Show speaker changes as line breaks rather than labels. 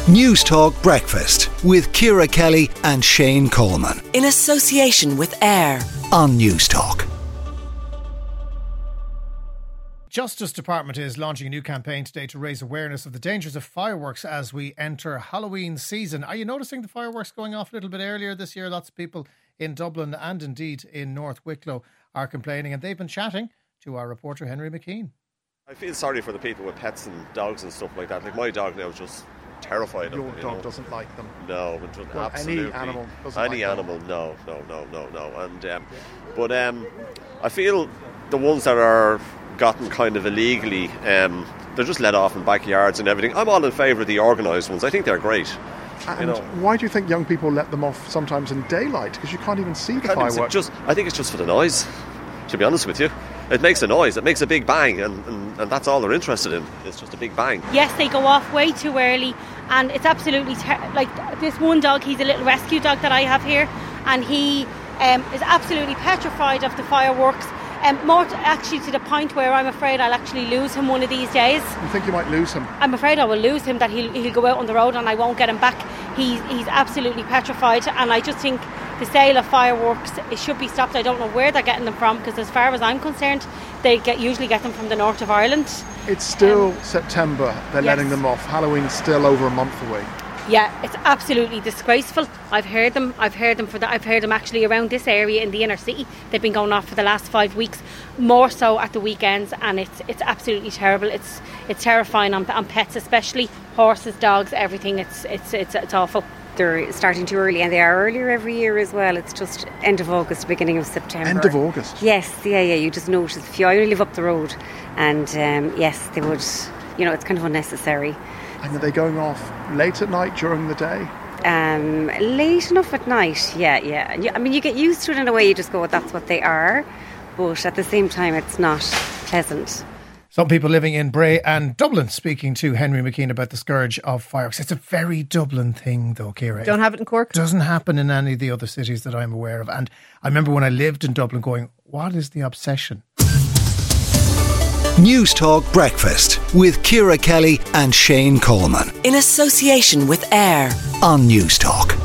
News Talk Breakfast with Ciara Kelly and Shane Coleman.
In association with AIR
On News Talk.
Justice Department is launching a new campaign today to raise awareness of the dangers of fireworks as we enter Halloween season. Are you noticing the fireworks going off a little bit earlier this year? Lots of people in Dublin and indeed in North Wicklow are complaining, and they've been chatting to our reporter Henry McKean.
I feel sorry for the people with pets and dogs and stuff like that. Like my dog now is just terrified of them.
Your dog doesn't like them.
No,
well,
absolutely.
Any animal doesn't like them.
Any animal, no. And but I feel the ones that are gotten kind of illegally, they're just let off in backyards and everything. I'm all in favour of the organised ones. I think they're great.
And why do you think young people let them off sometimes in daylight? Because you can't even see the fireworks.
I think it's just for the noise, to be honest with you. It makes a noise, it makes a big bang, and that's all they're interested in. It's just a big bang.
Yes, they go off way too early, and it's absolutely like this one dog, he's a little rescue dog that I have here, and he is absolutely petrified of the fireworks. More actually to the point where I'm afraid I'll actually lose him one of these days.
You think you might lose him?
I'm afraid I will lose him, that he'll go out on the road and I won't get him back. He's absolutely petrified, and I just think the sale of fireworks, it should be stopped. I don't know where they're getting them from, because as far as I'm concerned, they usually get them from the north of Ireland. It's
still September, they're letting them off. Halloween's still over a month away.
Yeah, it's absolutely disgraceful. I've heard them actually around this area in the inner city. They've been going off for the last 5 weeks, more so at the weekends, and it's absolutely terrible. It's terrifying on pets, especially horses, dogs, everything. It's awful.
They're starting too early, and they are earlier every year as well. It's just end of August, beginning of September.
End of August?
Yes, yeah. You just notice if you only live up the road, and yes, they would. It's kind of unnecessary.
And are they going off late at night, during the day?
Late enough at night, yeah. I mean, you get used to it in a way. You just go, that's what they are, but at the same time, it's not pleasant.
Some people living in Bray and Dublin speaking to Henry McKean about the scourge of fireworks. It's a very Dublin thing though, Ciara.
Don't have it in Cork?
Doesn't happen in any of the other cities that I'm aware of. And I remember when I lived in Dublin going, what is the obsession?
News Talk Breakfast with Ciara Kelly and Shane Coleman.
in association with AIR
On News Talk.